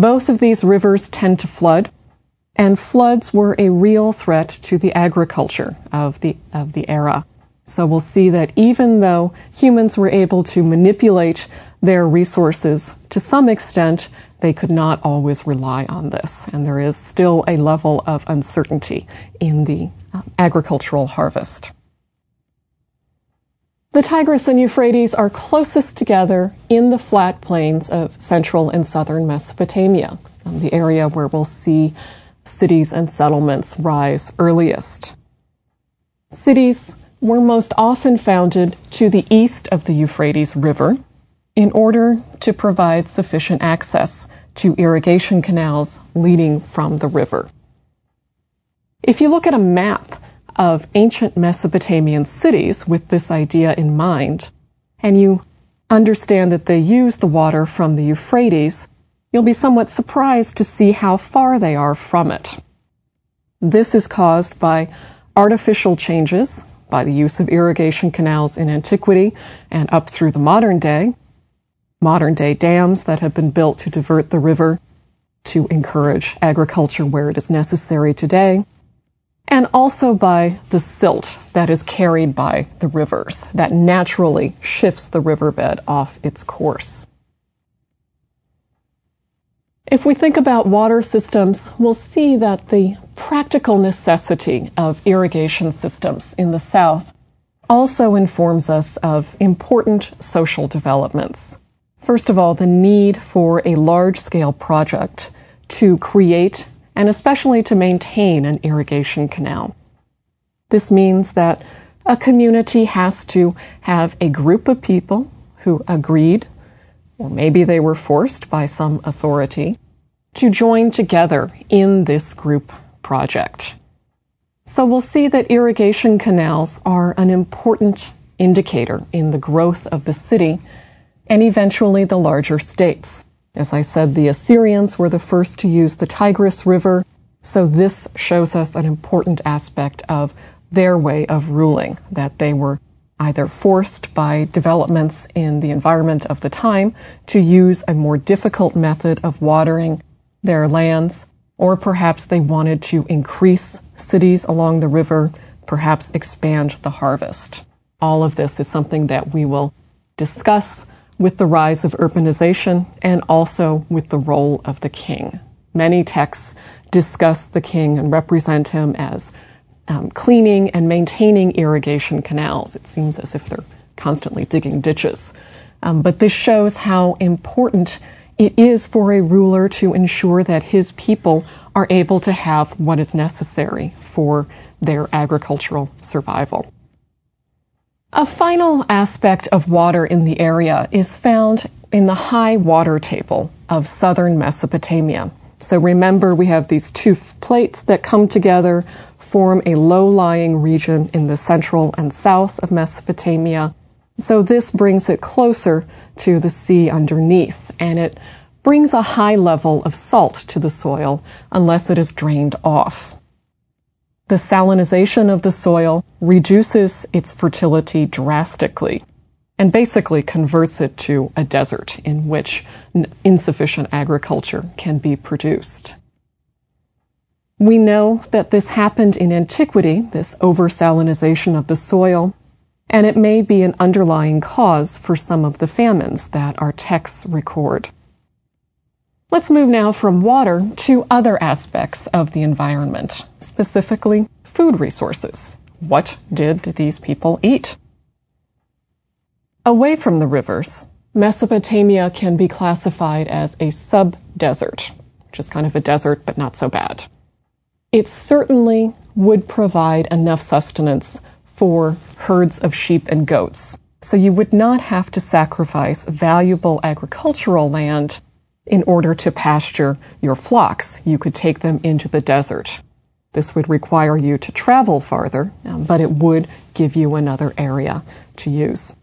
Both of these rivers tend to flood, and floods were a real threat to the agriculture of the era. So we'll see that even though humans were able to manipulate their resources to some extent, they could not always rely on this. And there is still a level of uncertainty in the agricultural harvest. The Tigris and Euphrates are closest together in the flat plains of central and southern Mesopotamia, the area where we'll see cities and settlements rise earliest. Cities were most often founded to the east of the Euphrates River in order to provide sufficient access to irrigation canals leading from the river. If you look at a map of ancient Mesopotamian cities with this idea in mind, and you understand that they use the water from the Euphrates, you'll be somewhat surprised to see how far they are from it. This is caused by artificial changes, by the use of irrigation canals in antiquity and up through the modern day dams that have been built to divert the river to encourage agriculture where it is necessary today, and also by the silt that is carried by the rivers that naturally shifts the riverbed off its course. If we think about water systems, we'll see that the practical necessity of irrigation systems in the South also informs us of important social developments. First of all, the need for a large-scale project to create and especially to maintain an irrigation canal. This means that a community has to have a group of people who agreed, or maybe they were forced by some authority, to join together in this group project. So we'll see that irrigation canals are an important indicator in the growth of the city and eventually the larger states. As I said, the Assyrians were the first to use the Tigris River, so this shows us an important aspect of their way of ruling, that they were either forced by developments in the environment of the time to use a more difficult method of watering their lands, or perhaps they wanted to increase cities along the river, perhaps expand the harvest. All of this is something that we will discuss with the rise of urbanization and also with the role of the king. Many texts discuss the king and represent him as cleaning and maintaining irrigation canals. It seems as if they're constantly digging ditches. But this shows how important it is for a ruler to ensure that his people are able to have what is necessary for their agricultural survival. A final aspect of water in the area is found in the high water table of southern Mesopotamia. So remember, we have these two plates that come together, form a low-lying region in the central and south of Mesopotamia. So this brings it closer to the sea underneath, and it brings a high level of salt to the soil unless it is drained off. The salinization of the soil reduces its fertility drastically and basically converts it to a desert in which insufficient agriculture can be produced. We know that this happened in antiquity, this over-salinization of the soil, and it may be an underlying cause for some of the famines that our texts record. Let's move now from water to other aspects of the environment, specifically food resources. What did these people eat? Away from the rivers, Mesopotamia can be classified as a sub-desert, which is kind of a desert but not so bad. It certainly would provide enough sustenance for herds of sheep and goats, so you would not have to sacrifice valuable agricultural land in order to pasture your flocks. You could take them into the desert. This would require you to travel farther, but it would give you another area to use.